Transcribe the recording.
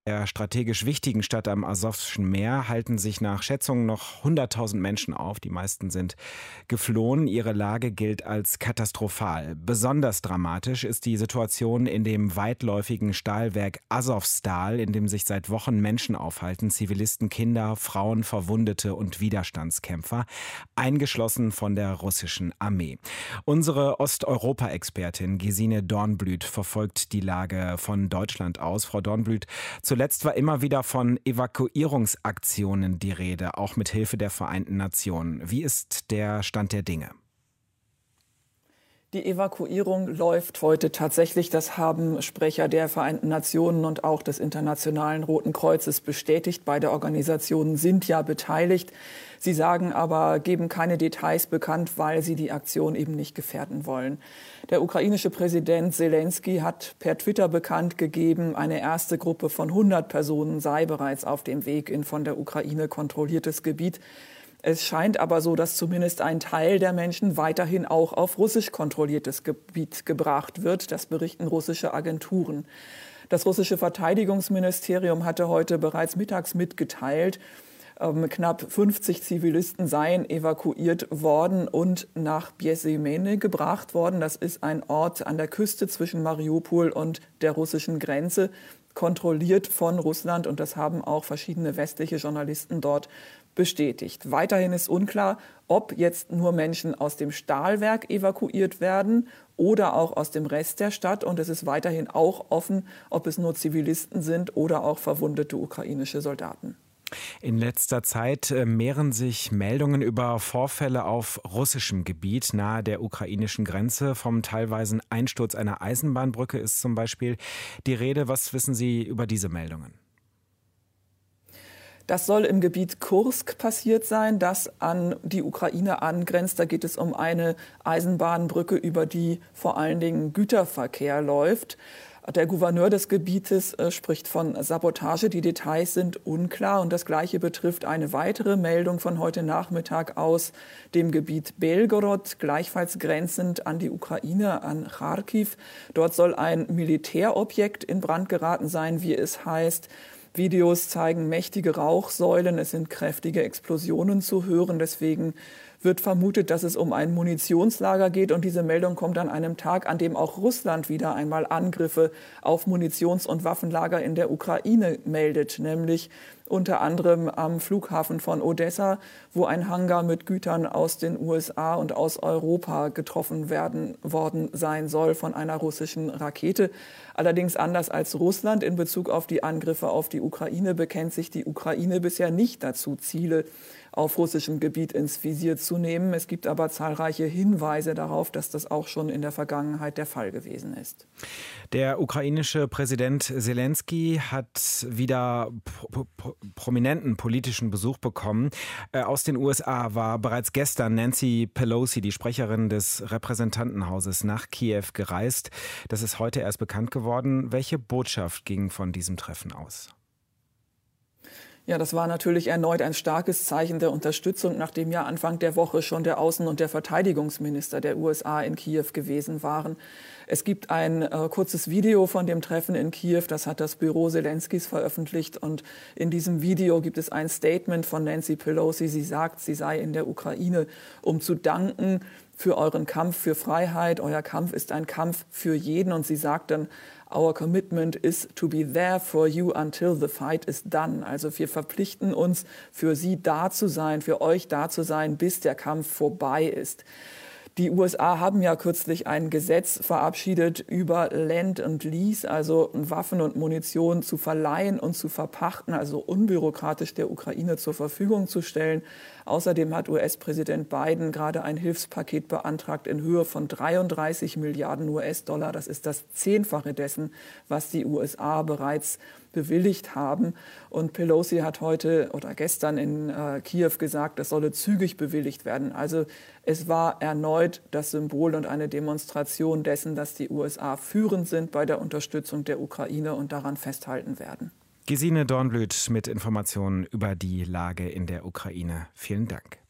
Der strategisch wichtigen Stadt am Asowschen Meer halten sich nach Schätzungen noch 100.000 Menschen auf. Die meisten sind geflohen. Ihre Lage gilt als katastrophal. Besonders dramatisch ist die Situation in dem weitläufigen Stahlwerk Azovstal, in dem sich seit Wochen Menschen aufhalten. Zivilisten, Kinder, Frauen, Verwundete und Widerstandskämpfer, eingeschlossen von der russischen Armee. Unsere Osteuropa-Expertin Gesine Dornblüt verfolgt die Lage von Deutschland aus. Frau Dornblüt, zuletzt war immer wieder von Evakuierungsaktionen die Rede, auch mit Hilfe der Vereinten Nationen. Wie ist der Stand der Dinge? Die Evakuierung läuft heute tatsächlich. Das haben Sprecher der Vereinten Nationen und auch des Internationalen Roten Kreuzes bestätigt. Beide Organisationen sind ja beteiligt. Sie sagen aber, geben keine Details bekannt, weil sie die Aktion eben nicht gefährden wollen. Der ukrainische Präsident Selenskyj hat per Twitter bekannt gegeben, eine erste Gruppe von 100 Personen sei bereits auf dem Weg in von der Ukraine kontrolliertes Gebiet. Es scheint aber so, dass zumindest ein Teil der Menschen weiterhin auch auf russisch kontrolliertes Gebiet gebracht wird. Das berichten russische Agenturen. Das russische Verteidigungsministerium hatte heute bereits mittags mitgeteilt, knapp 50 Zivilisten seien evakuiert worden und nach Bjesemene gebracht worden. Das ist ein Ort an der Küste zwischen Mariupol und der russischen Grenze, kontrolliert von Russland, und das haben auch verschiedene westliche Journalisten dort bestätigt. Weiterhin ist unklar, ob jetzt nur Menschen aus dem Stahlwerk evakuiert werden oder auch aus dem Rest der Stadt. Und es ist weiterhin auch offen, ob es nur Zivilisten sind oder auch verwundete ukrainische Soldaten. In letzter Zeit mehren sich Meldungen über Vorfälle auf russischem Gebiet nahe der ukrainischen Grenze. Vom teilweisen Einsturz einer Eisenbahnbrücke ist zum Beispiel die Rede. Was wissen Sie über diese Meldungen? Das soll im Gebiet Kursk passiert sein, das an die Ukraine angrenzt. Da geht es um eine Eisenbahnbrücke, über die vor allen Dingen Güterverkehr läuft. Der Gouverneur des Gebietes spricht von Sabotage. Die Details sind unklar. Und das Gleiche betrifft eine weitere Meldung von heute Nachmittag aus dem Gebiet Belgorod, gleichfalls grenzend an die Ukraine, an Charkiw. Dort soll ein Militärobjekt in Brand geraten sein, wie es heißt. Videos zeigen mächtige Rauchsäulen, es sind kräftige Explosionen zu hören. Deswegen wird vermutet, dass es um ein Munitionslager geht. Und diese Meldung kommt an einem Tag, an dem auch Russland wieder einmal Angriffe auf Munitions- und Waffenlager in der Ukraine meldet, nämlich unter anderem am Flughafen von Odessa, wo ein Hangar mit Gütern aus den USA und aus Europa getroffen worden sein soll von einer russischen Rakete. Allerdings anders als Russland in Bezug auf die Angriffe auf die Ukraine bekennt sich die Ukraine bisher nicht dazu, Ziele auf russischem Gebiet ins Visier zu nehmen. Es gibt aber zahlreiche Hinweise darauf, dass das auch schon in der Vergangenheit der Fall gewesen ist. Der ukrainische Präsident Selenskyj hat wieder prominenten politischen Besuch bekommen. Aus den USA war bereits gestern Nancy Pelosi, die Sprecherin des Repräsentantenhauses, nach Kiew gereist. Das ist heute erst bekannt geworden. Welche Botschaft ging von diesem Treffen aus? Ja, das war natürlich erneut ein starkes Zeichen der Unterstützung, nachdem ja Anfang der Woche schon der Außen- und der Verteidigungsminister der USA in Kiew gewesen waren. Es gibt ein kurzes Video von dem Treffen in Kiew, das hat das Büro Selenskys veröffentlicht. Und in diesem Video gibt es ein Statement von Nancy Pelosi. Sie sagt, sie sei in der Ukraine, um zu danken für euren Kampf für Freiheit. Euer Kampf ist ein Kampf für jeden. Und sie sagt dann, our commitment is to be there for you until the fight is done. Also wir verpflichten uns, für sie da zu sein, für euch da zu sein, bis der Kampf vorbei ist. Die USA haben ja kürzlich ein Gesetz verabschiedet über Lend and Lease, also Waffen und Munition zu verleihen und zu verpachten, also unbürokratisch der Ukraine zur Verfügung zu stellen. Außerdem hat US-Präsident Biden gerade ein Hilfspaket beantragt in Höhe von 33 Milliarden US-Dollar. Das ist das Zehnfache dessen, was die USA bereits bewilligt haben. Und Pelosi hat heute oder gestern in Kiew gesagt, das solle zügig bewilligt werden. Also es war erneut das Symbol und eine Demonstration dessen, dass die USA führend sind bei der Unterstützung der Ukraine und daran festhalten werden. Gesine Dornblüt mit Informationen über die Lage in der Ukraine. Vielen Dank.